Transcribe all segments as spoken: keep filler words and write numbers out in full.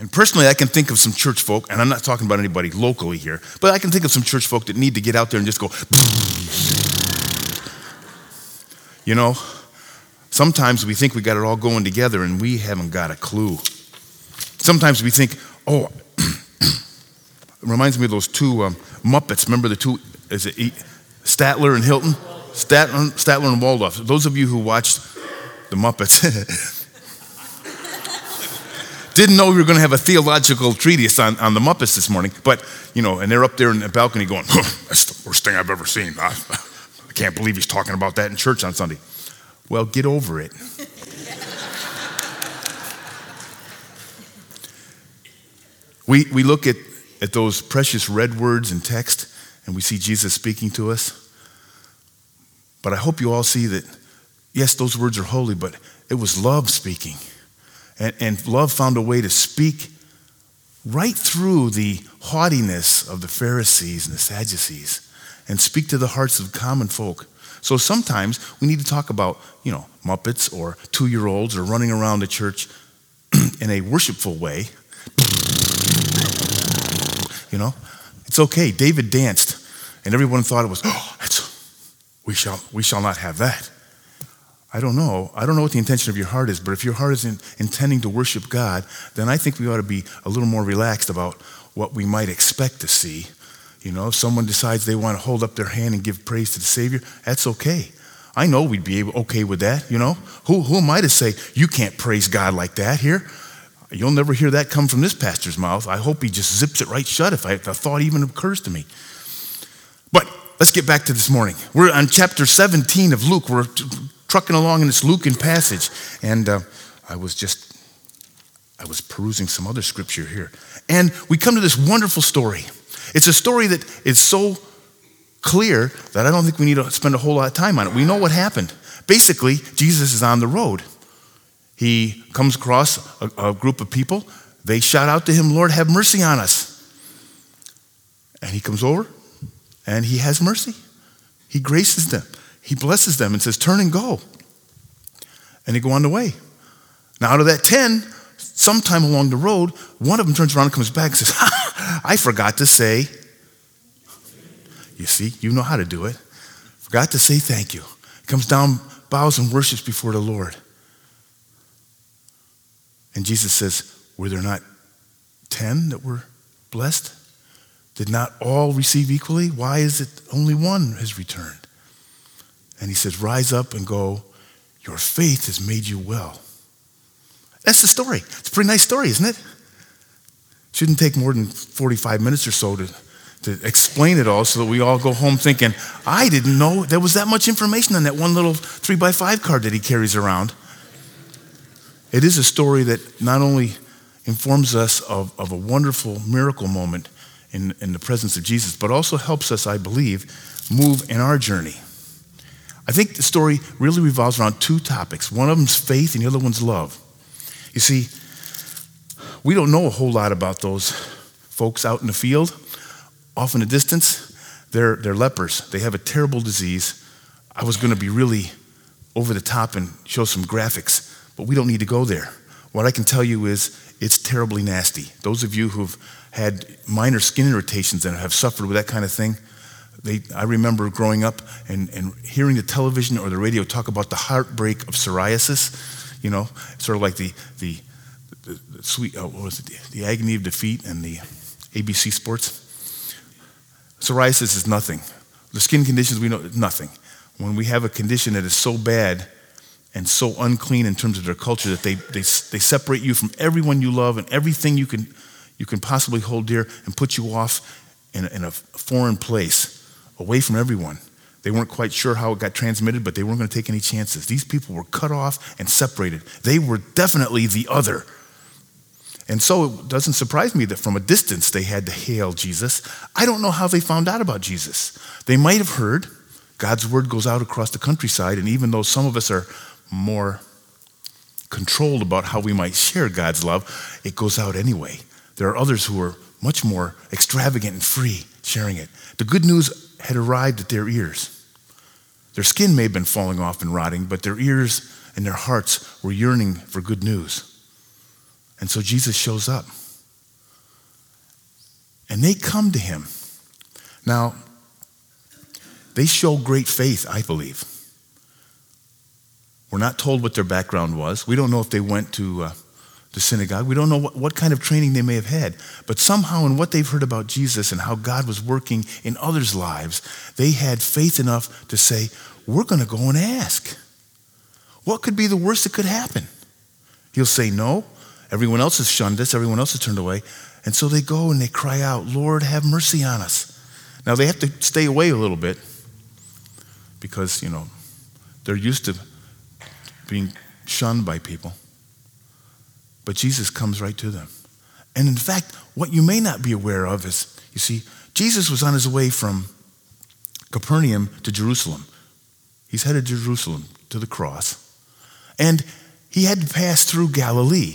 And personally, I can think of some church folk, and I'm not talking about anybody locally here, but I can think of some church folk that need to get out there and just go, you know, sometimes we think we got it all going together and we haven't got a clue. Sometimes we think, oh, it reminds me of those two um, Muppets. Remember the two, is it Statler and Hilton? Statler, Statler and Waldorf. Those of you who watched the Muppets didn't know we were going to have a theological treatise on, on the Muppets this morning. But, you know, and they're up there in the balcony going, huh, that's the worst thing I've ever seen. I, I can't believe he's talking about that in church on Sunday. Well, get over it. we we look at, at those precious red words in text, and we see Jesus speaking to us. But I hope you all see that, yes, those words are holy, but it was love speaking. And, and love found a way to speak right through the haughtiness of the Pharisees and the Sadducees and speak to the hearts of common folk. So sometimes we need to talk about, you know, Muppets or two-year-olds or running around the church in a worshipful way. You know, it's okay. David danced, and everyone thought it was, oh, it's, we shall we shall not have that. I don't know. I don't know what the intention of your heart is, but if your heart is in, intending to worship God, then I think we ought to be a little more relaxed about what we might expect to see. You know, if someone decides they want to hold up their hand and give praise to the Savior, that's okay. I know we'd be able, okay with that, you know. Who, who am I to say, you can't praise God like that here? You'll never hear that come from this pastor's mouth. I hope he just zips it right shut if, I, if a thought even occurs to me. But let's get back to this morning. We're on chapter seventeen of Luke. We're t- trucking along in this Lucan passage. And uh, I was just, I was perusing some other scripture here. And we come to this wonderful story. It's a story that is so clear that I don't think we need to spend a whole lot of time on it. We know what happened. Basically, Jesus is on the road. He comes across a, a group of people. They shout out to him, Lord, have mercy on us. And he comes over and he has mercy. He graces them. He blesses them and says, turn and go. And they go on the way. Now out of that ten, sometime along the road, one of them turns around and comes back and says, I forgot to say, you see, you know how to do it. Forgot to say thank you. Comes down, bows and worships before the Lord. And Jesus says, were there not ten that were blessed? Did not all receive equally? Why is it only one has returned? And he says, rise up and go. Your faith has made you well. That's the story. It's a pretty nice story, isn't it? Shouldn't take more than forty-five minutes or so to, to explain it all so that we all go home thinking, I didn't know there was that much information on that one little three by five card that he carries around. It is a story that not only informs us of, of a wonderful miracle moment in, in the presence of Jesus, but also helps us, I believe, move in our journey. I think the story really revolves around two topics. One of them's faith and the other one's love. You see, we don't know a whole lot about those folks out in the field. Off in the distance, they're, they're lepers. They have a terrible disease. I was going to be really over the top and show some graphics, but we don't need to go there. What I can tell you is it's terribly nasty. Those of you who've had minor skin irritations and have suffered with that kind of thing, They, I remember growing up and, and hearing the television or the radio talk about the heartbreak of psoriasis, you know, sort of like the the, the, the sweet, oh, what was it, the, the agony of defeat and the A B C Sports. Psoriasis is nothing. The skin conditions we know, nothing. When we have a condition that is so bad and so unclean in terms of their culture that they they, they separate you from everyone you love and everything you can you can possibly hold dear and put you off in a, in a foreign place, away from everyone. They weren't quite sure how it got transmitted, but they weren't going to take any chances. These people were cut off and separated. They were definitely the other. And so it doesn't surprise me that from a distance they had to hail Jesus. I don't know how they found out about Jesus. They might have heard. God's word goes out across the countryside, and even though some of us are more controlled about how we might share God's love, it goes out anyway. There are others who are much more extravagant and free sharing it. The good news had arrived at their ears. Their skin may have been falling off and rotting, but their ears and their hearts were yearning for good news. And so Jesus shows up. And they come to him. Now, they show great faith, I believe. We're not told what their background was. We don't know if they went to uh, the synagogue. We don't know what, what kind of training they may have had. But somehow in what they've heard about Jesus and how God was working in others' lives, they had faith enough to say, we're going to go and ask. What could be the worst that could happen? He'll say no. Everyone else has shunned us. Everyone else has turned away. And so they go and they cry out, Lord, have mercy on us. Now they have to stay away a little bit because, you know, they're used to being shunned by people. But Jesus comes right to them. And in fact, what you may not be aware of is, you see, Jesus was on his way from Capernaum to Jerusalem. He's headed to Jerusalem to the cross. And he had to pass through Galilee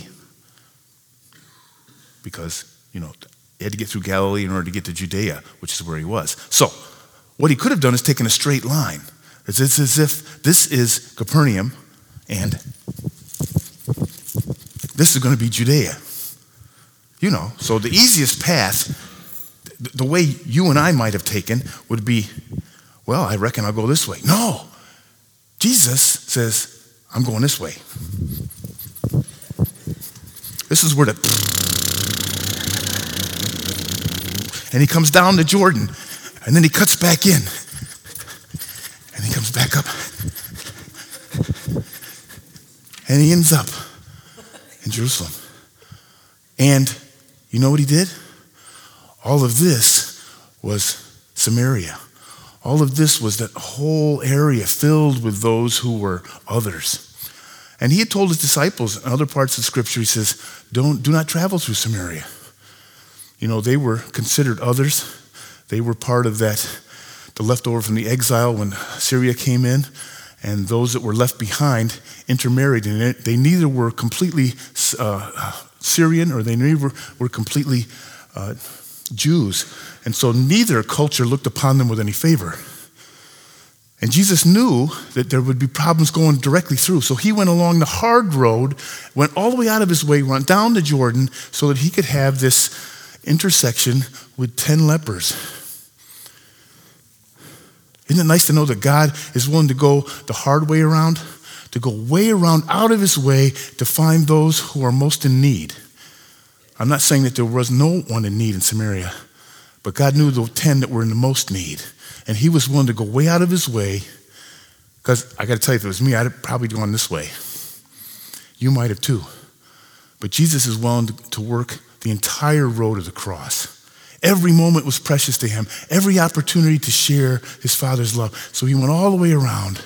because, you know, he had to get through Galilee in order to get to Judea, which is where he was. So what he could have done is taken a straight line. It's as if this is Capernaum and this is going to be Judea. You know, so the easiest path, the way you and I might have taken would be, well, I reckon I'll go this way. No. Jesus says, I'm going this way. This is where the... And he comes down the Jordan, and then he cuts back in. And he comes back up. And he ends up in Jerusalem. And you know what he did? All of this was Samaria. All of this was that whole area filled with those who were others. And he had told his disciples in other parts of Scripture, he says, don't, do not travel through Samaria. You know, they were considered others. They were part of that, the leftover from the exile when Syria came in. And those that were left behind intermarried. And they neither were completely uh, Syrian or they neither were completely uh, Jews. And so neither culture looked upon them with any favor. And Jesus knew that there would be problems going directly through. So he went along the hard road, went all the way out of his way, went down the Jordan so that he could have this intersection with ten lepers. Isn't it nice to know that God is willing to go the hard way around, to go way around out of his way to find those who are most in need? I'm not saying that there was no one in need in Samaria, but God knew the ten that were in the most need. And he was willing to go way out of his way, because I got to tell you, if it was me, I'd have probably gone this way. You might have too. But Jesus is willing to, to work the entire road of the cross. Every moment was precious to him. Every opportunity to share his Father's love. So he went all the way around.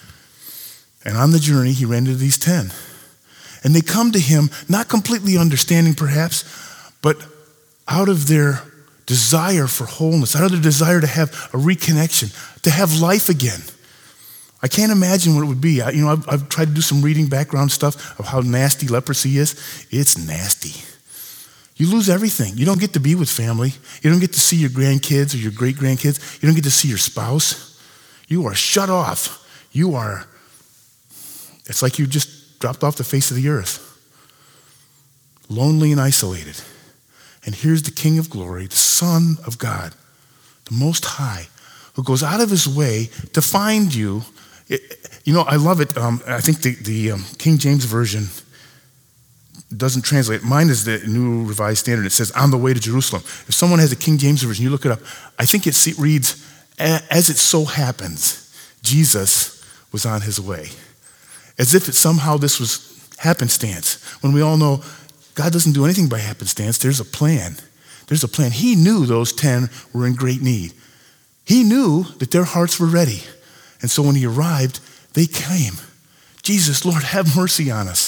And on the journey, he ran into these ten. And they come to him, not completely understanding perhaps, but out of their desire for wholeness, out of their desire to have a reconnection, to have life again. I can't imagine what it would be. I, you know, I've, I've tried to do some reading background stuff of how nasty leprosy is. It's nasty. You lose everything. You don't get to be with family. You don't get to see your grandkids or your great-grandkids. You don't get to see your spouse. You are shut off. You are, it's like you just dropped off the face of the earth. Lonely and isolated. And here's the King of Glory, the Son of God, the Most High, who goes out of his way to find you. It, you know, I love it. Um, I think the, the um, King James Version doesn't translate. Mine is the New Revised Standard. It says, on the way to Jerusalem. If someone has a King James Version, you look it up, I think it reads, as it so happens, Jesus was on his way. As if it somehow this was happenstance, when we all know God doesn't do anything by happenstance. There's a plan. There's a plan. He knew those ten were in great need. He knew that their hearts were ready. And so when he arrived, they came. Jesus, Lord, have mercy on us.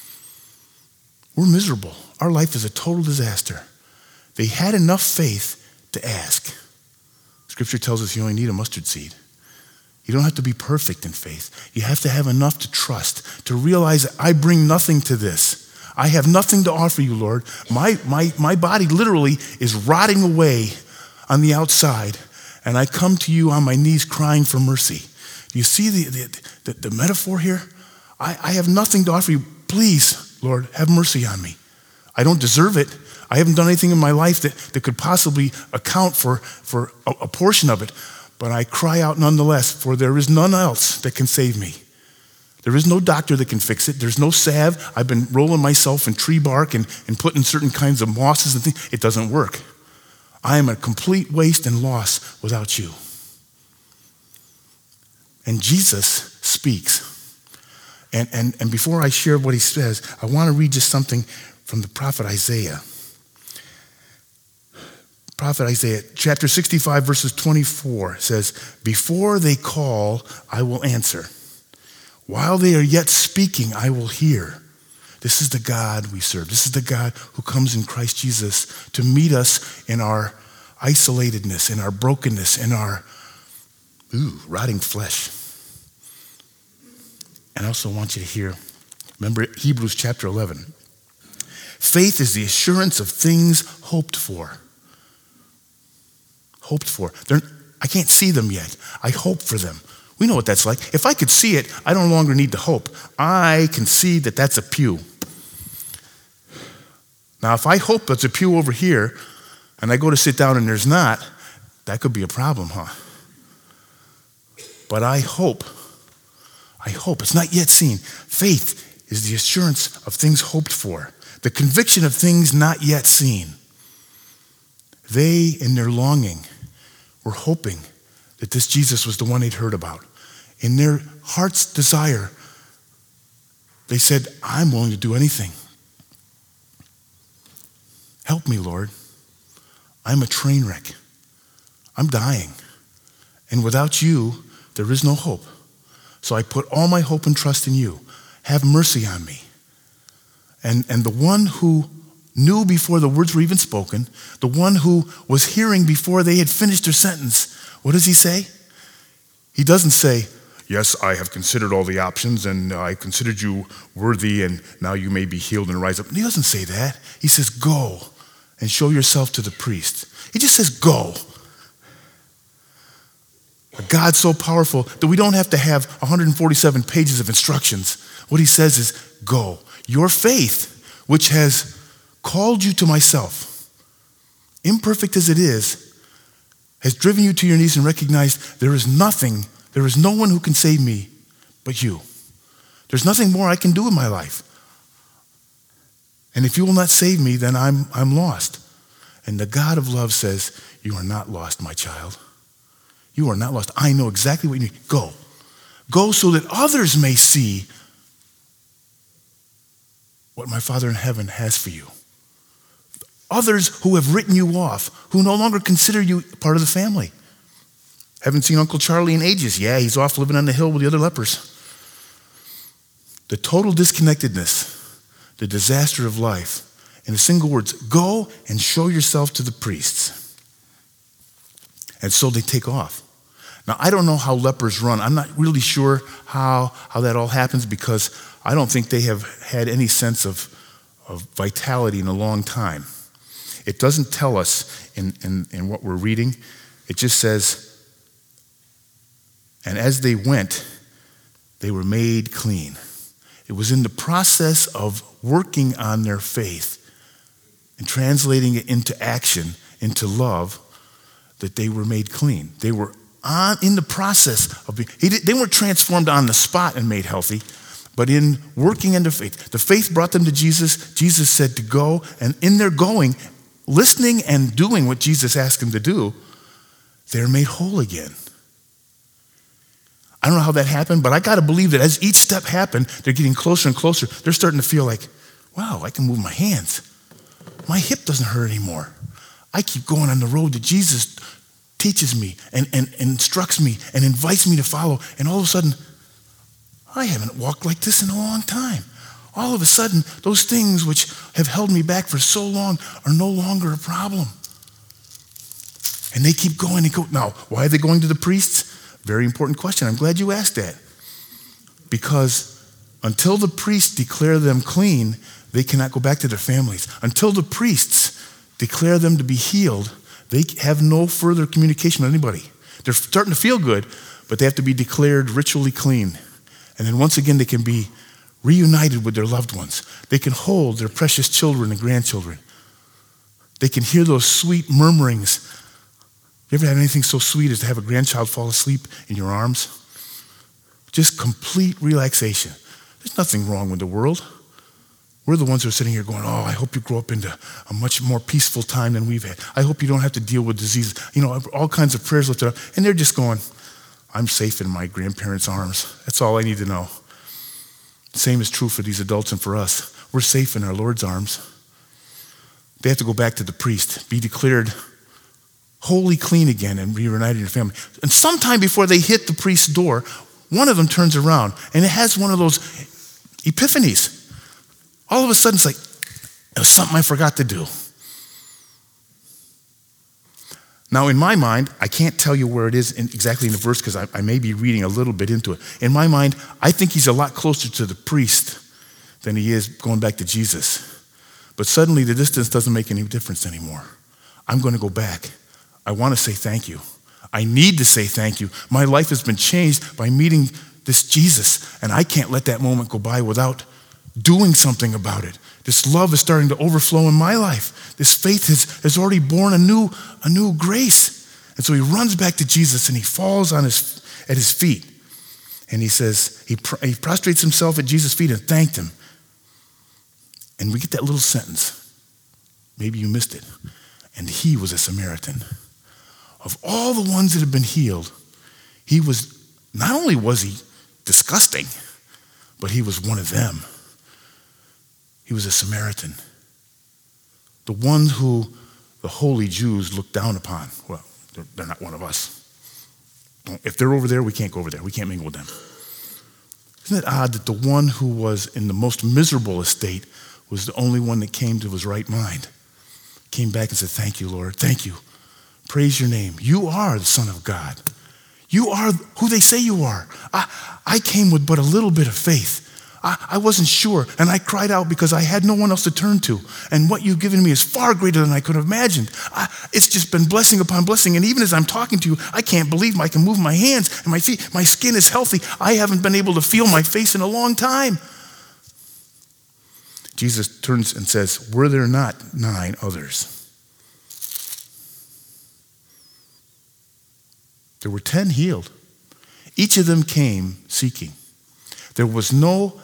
We're miserable. Our life is a total disaster. They had enough faith to ask. Scripture tells us you only need a mustard seed. You don't have to be perfect in faith. You have to have enough to trust, to realize that I bring nothing to this. I have nothing to offer you, Lord. My, my, my body literally is rotting away on the outside, and I come to you on my knees crying for mercy. Do you see the, the, the, the metaphor here? I, I have nothing to offer you. Please, Lord, have mercy on me. I don't deserve it. I haven't done anything in my life that, that could possibly account for, for a, a portion of it. But I cry out nonetheless, for there is none else that can save me. There is no doctor that can fix it. There's no salve. I've been rolling myself in tree bark and, and putting certain kinds of mosses and things. It doesn't work. I am a complete waste and loss without you. And Jesus speaks. And, and, and before I share what he says, I want to read just something from the prophet Isaiah. Prophet Isaiah, chapter sixty-five, verses twenty-four says, before they call, I will answer. While they are yet speaking, I will hear. This is the God we serve. This is the God who comes in Christ Jesus to meet us in our isolatedness, in our brokenness, in our ooh, rotting flesh. And I also want you to hear, remember Hebrews chapter eleven. Faith is the assurance of things hoped for. Hoped for. They're, I can't see them yet. I hope for them. We know what that's like. If I could see it, I no longer need to hope. I can see that that's a pew. Now, if I hope there's a pew over here, and I go to sit down and there's not, that could be a problem, huh? But I hope, I hope, it's not yet seen. Faith is the assurance of things hoped for, the conviction of things not yet seen. They, in their longing, were hoping that this Jesus was the one they'd heard about. In their heart's desire, they said, I'm willing to do anything. Help me, Lord. I'm a train wreck. I'm dying. And without you, there is no hope. So I put all my hope and trust in you. Have mercy on me. And, and the one who knew before the words were even spoken, the one who was hearing before they had finished their sentence, what does he say? He doesn't say, yes, I have considered all the options and I considered you worthy and now you may be healed and rise up. He doesn't say that. He says, go and show yourself to the priest. He just says, go. A God so powerful that we don't have to have one hundred forty-seven pages of instructions. What he says is, go. Your faith, which has called you to myself, imperfect as it is, has driven you to your knees and recognized there is nothing, there is no one who can save me but you. There's nothing more I can do in my life. And if you will not save me, then I'm, I'm lost. And the God of love says, you are not lost, my child. You are not lost. I know exactly what you need. Go. Go so that others may see what my Father in heaven has for you. Others who have written you off, who no longer consider you part of the family. Haven't seen Uncle Charlie in ages. Yeah, he's off living on the hill with the other lepers. The total disconnectedness, the disaster of life. In a single words, go and show yourself to the priests. And so they take off. Now, I don't know how lepers run. I'm not really sure how, how that all happens because I don't think they have had any sense of, of vitality in a long time. It doesn't tell us in, in, in what we're reading. It just says, and as they went, they were made clean. It was in the process of working on their faith and translating it into action, into love, that they were made clean. They were on in the process of being, they weren't transformed on the spot and made healthy, but in working in their faith. The faith brought them to Jesus. Jesus said to go, and in their going, listening and doing what Jesus asked them to do, they're made whole again. I don't know how that happened, but I got to believe that as each step happened, they're getting closer and closer. They're starting to feel like, wow, I can move my hands. My hip doesn't hurt anymore. I keep going on the road that Jesus teaches me and, and, and instructs me and invites me to follow. And all of a sudden, I haven't walked like this in a long time. All of a sudden, those things which have held me back for so long are no longer a problem. And they keep going and go. Now, why are they going to the priests? Very important question. I'm glad you asked that. Because until the priests declare them clean, they cannot go back to their families. Until the priests declare them to be healed, they have no further communication with anybody. They're starting to feel good, but they have to be declared ritually clean. And then once again, they can be reunited with their loved ones. They can hold their precious children and grandchildren. They can hear those sweet murmurings. You ever have anything so sweet as to have a grandchild fall asleep in your arms? Just complete relaxation. There's nothing wrong with the world. We're the ones who are sitting here going, oh, I hope you grow up into a much more peaceful time than we've had. I hope you don't have to deal with diseases. You know, all kinds of prayers lifted up. And they're just going, I'm safe in my grandparents' arms. That's all I need to know. The same is true for these adults and for us. We're safe in our Lord's arms. They have to go back to the priest, be declared wholly clean again and reunited in your family. And sometime before they hit the priest's door, one of them turns around and it has one of those epiphanies. All of a sudden, it's like, it was something I forgot to do. Now, in my mind, I can't tell you where it is in, exactly in the verse because I, I may be reading a little bit into it. In my mind, I think he's a lot closer to the priest than he is going back to Jesus. But suddenly, the distance doesn't make any difference anymore. I'm going to go back. I want to say thank you. I need to say thank you. My life has been changed by meeting this Jesus, and I can't let that moment go by without doing something about it. This love is starting to overflow in my life. This faith has, has already born a new, a new grace. And so he runs back to Jesus and he falls on his, at his feet. And he says, he, pr- he prostrates himself at Jesus' feet and thanked him. And we get that little sentence. Maybe you missed it. And he was a Samaritan. Of all the ones that have been healed, he was, not only was he disgusting, but he was one of them. He was a Samaritan. The one who the holy Jews looked down upon. Well, they're, they're not one of us. If they're over there, we can't go over there. We can't mingle with them. Isn't it odd that the one who was in the most miserable estate was the only one that came to his right mind? Came back and said, thank you, Lord. Thank you. Praise your name. You are the Son of God. You are who they say you are. I, I came with but a little bit of faith. I, I wasn't sure, and I cried out because I had no one else to turn to. And what you've given me is far greater than I could have imagined. I, it's just been blessing upon blessing, and even as I'm talking to you, I can't believe I can move my hands and my feet. My skin is healthy. I haven't been able to feel my face in a long time. Jesus turns and says, were there not nine others? There were ten healed. Each of them came seeking. There was no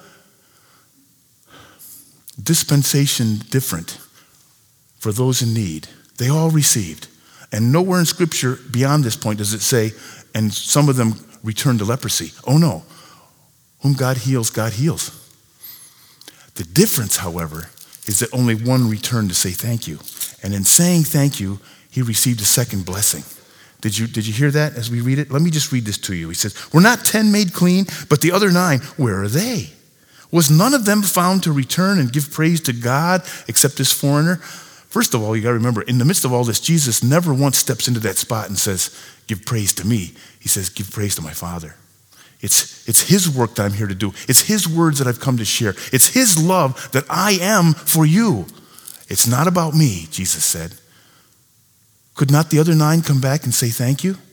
dispensation different for those in need. They all received. And nowhere in Scripture beyond this point does it say, and some of them returned to leprosy. Oh no. Whom God heals, God heals. The difference, however, is that only one returned to say thank you. And in saying thank you, he received a second blessing. Did you, did you hear that as we read it? Let me just read this to you. He says, were not ten made clean, but the other nine, where are they? Was none of them found to return and give praise to God except this foreigner? First of all, you got to remember, in the midst of all this, Jesus never once steps into that spot and says, give praise to me. He says, give praise to my Father. It's, it's his work that I'm here to do. It's his words that I've come to share. It's his love that I am for you. It's not about me, Jesus said. Could not the other nine come back and say thank you?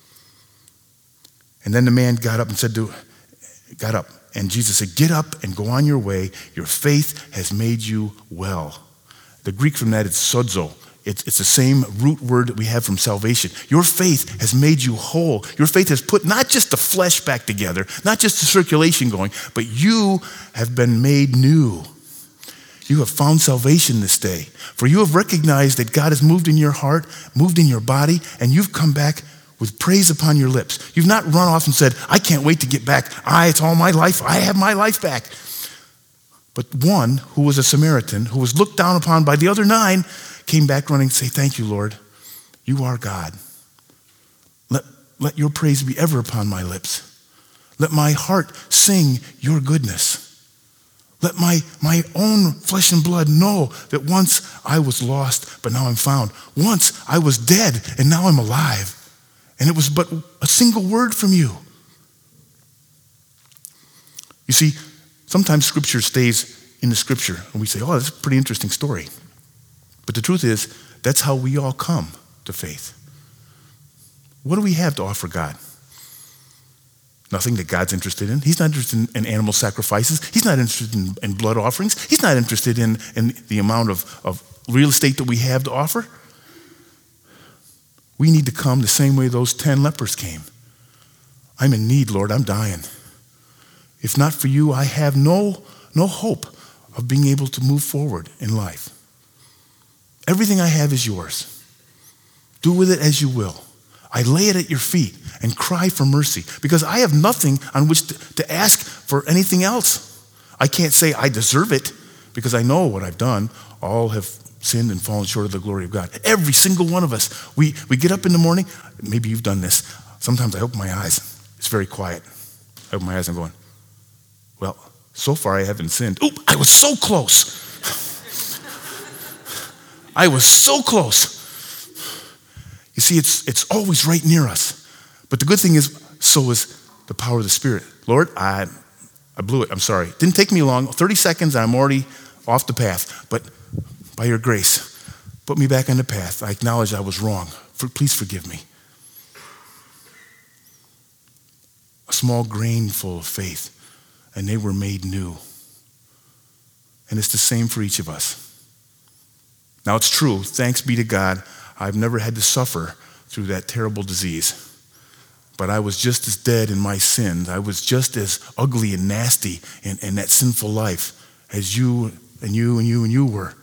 And then the man got up and said to, got up. And Jesus said, get up and go on your way. Your faith has made you well. The Greek from that is sozo. It's, it's the same root word that we have from salvation. Your faith has made you whole. Your faith has put not just the flesh back together, not just the circulation going, but you have been made new. You have found salvation this day. For you have recognized that God has moved in your heart, moved in your body, and you've come back with praise upon your lips. You've not run off and said, I can't wait to get back. I, it's all my life. I have my life back. But one who was a Samaritan, who was looked down upon by the other nine, came back running and say, thank you, Lord. You are God. Let, let your praise be ever upon my lips. Let my heart sing your goodness. Let my, my own flesh and blood know that once I was lost, but now I'm found. Once I was dead, and now I'm alive. And it was but a single word from you. You see, sometimes Scripture stays in the Scripture, and we say, oh, that's a pretty interesting story. But the truth is, that's how we all come to faith. What do we have to offer God? Nothing that God's interested in. He's not interested in, in animal sacrifices. He's not interested in, in blood offerings. He's not interested in, in the amount of, of real estate that we have to offer. We need to come the same way those ten lepers came. I'm in need, Lord. I'm dying. If not for you, I have no, no hope of being able to move forward in life. Everything I have is yours. Do with it as you will. I lay it at your feet and cry for mercy because I have nothing on which to, to ask for anything else. I can't say I deserve it because I know what I've done. All have sinned and fallen short of the glory of God. Every single one of us. We, we get up in the morning. Maybe you've done this. Sometimes I open my eyes. It's very quiet. I open my eyes and I'm going, well, so far I haven't sinned. Oop, I was so close. I was so close. You see, it's it's always right near us. But the good thing is, so is the power of the Spirit. Lord, I I blew it. I'm sorry. It didn't take me long. thirty seconds and I'm already off the path. But by your grace, put me back on the path. I acknowledge I was wrong. For, please forgive me. A small grain full of faith, and they were made new. And it's the same for each of us. Now it's true, thanks be to God, I've never had to suffer through that terrible disease. But I was just as dead in my sins. I was just as ugly and nasty in, in that sinful life as you and you and you and you were.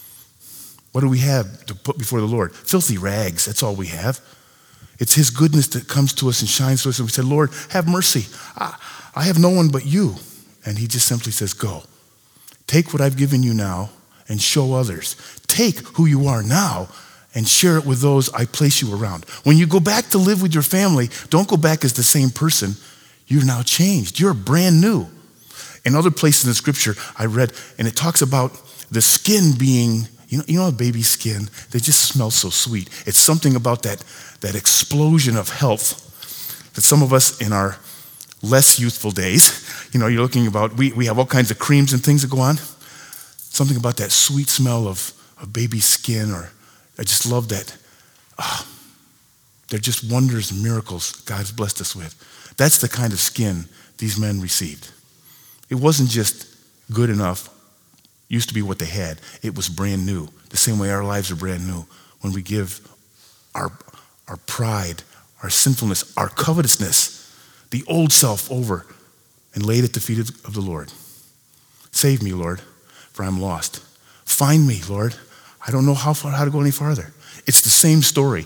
What do we have to put before the Lord? Filthy rags, that's all we have. It's his goodness that comes to us and shines to us. And we say, Lord, have mercy. I, I have no one but you. And he just simply says, go. Take what I've given you now and show others. Take who you are now and share it with those I place you around. When you go back to live with your family, don't go back as the same person. You're now changed. You're brand new. In other places in the scripture I read, and it talks about the skin being, you know, you know a baby's skin, they just smell so sweet. It's something about that, that explosion of health that some of us in our less youthful days, you know, you're looking about, we, we have all kinds of creams and things that go on. Something about that sweet smell of, of baby's skin, or I just love that. Oh, they're just wonders and miracles God's blessed us with. That's the kind of skin these men received. It wasn't just good enough, used to be what they had. It was brand new, the same way our lives are brand new when we give our, our pride, our sinfulness, our covetousness, the old self over and lay it at the feet of the Lord. Save me, Lord, for I'm lost. Find me, Lord. I don't know how far, how to go any farther. It's the same story.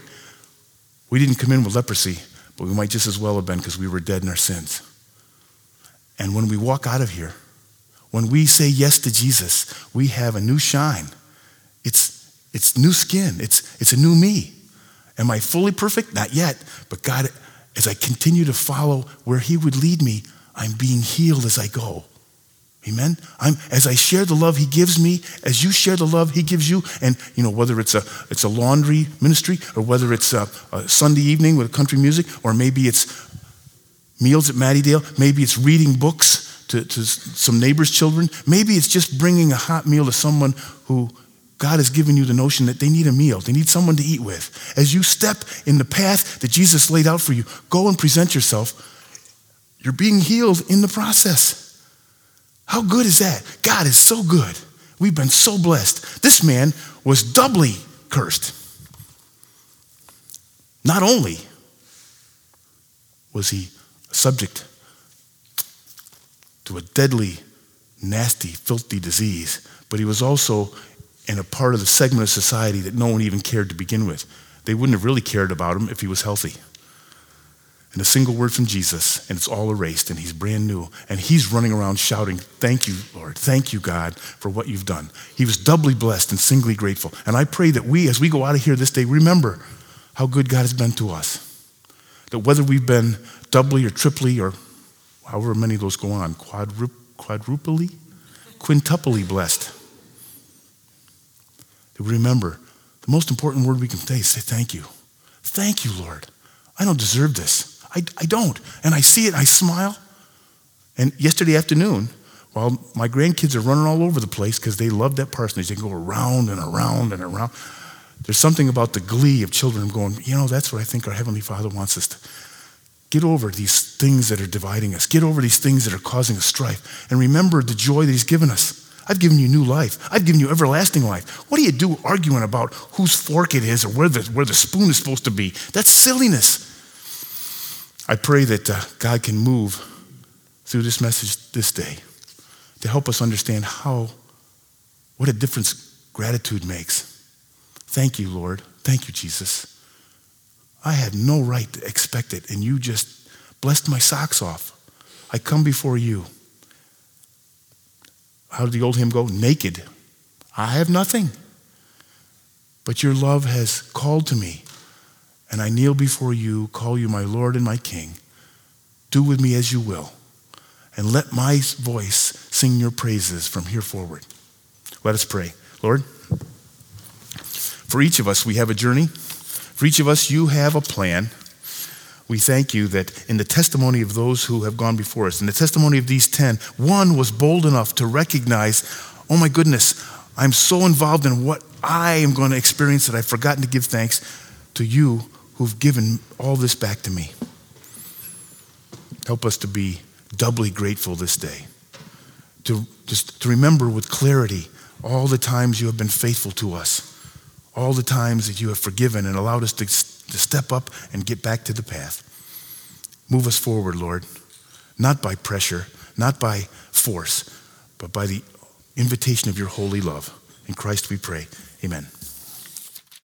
We didn't come in with leprosy, but we might just as well have been because we were dead in our sins. And when we walk out of here, when we say yes to Jesus, we have a new shine. It's, it's new skin. It's, it's a new me. Am I fully perfect? Not yet. But God, as I continue to follow where he would lead me, I'm being healed as I go. Amen? I'm, as I share the love he gives me, as you share the love he gives you, and you know, whether it's a it's a laundry ministry, or whether it's a, a Sunday evening with country music, or maybe it's meals at Mattydale, maybe it's reading books to, to some neighbors' children, maybe it's just bringing a hot meal to someone who God has given you the notion that they need a meal, they need someone to eat with. As you step in the path that Jesus laid out for you, go and present yourself. You're being healed in the process. How good is that? God is so good. We've been so blessed. This man was doubly cursed. Not only was he subject to a deadly, nasty, filthy disease, but he was also in a part of the segment of society that no one even cared to begin with. They wouldn't have really cared about him if he was healthy. And a single word from Jesus, and it's all erased, and he's brand new. And he's running around shouting, thank you, Lord. Thank you, God, for what you've done. He was doubly blessed and singly grateful. And I pray that we, as we go out of here this day, remember how good God has been to us. That whether we've been doubly or triply or however many of those go on, quadru- quadruply, quintuply blessed. That we remember the most important word we can say is say thank you. Thank you, Lord. I don't deserve this. I, I don't. And I see it, I smile. And yesterday afternoon, while my grandkids are running all over the place because they love that parsonage, they go around and around and around. There's something about the glee of children going, you know, that's what I think our Heavenly Father wants us to. Get over these things that are dividing us. Get over these things that are causing us strife. And remember the joy that he's given us. I've given you new life. I've given you everlasting life. What do you do arguing about whose fork it is or where the, where the spoon is supposed to be? That's silliness. I pray that uh, God can move through this message this day to help us understand how, what a difference gratitude makes. Thank you, Lord. Thank you, Jesus. I had no right to expect it, and you just blessed my socks off. I come before you. How did the old hymn go? Naked. I have nothing. But your love has called to me, and I kneel before you, call you my Lord and my King. Do with me as you will, and let my voice sing your praises from here forward. Let us pray. Lord, for each of us, we have a journey. For each of us, you have a plan. We thank you that in the testimony of those who have gone before us, in the testimony of these ten, one was bold enough to recognize, oh my goodness, I'm so involved in what I am going to experience that I've forgotten to give thanks to you who've given all this back to me. Help us to be doubly grateful this day, to just to remember with clarity all the times you have been faithful to us, all the times that you have forgiven and allowed us to, to step up and get back to the path. Move us forward, Lord, not by pressure, not by force, but by the invitation of your holy love. In Christ we pray. Amen.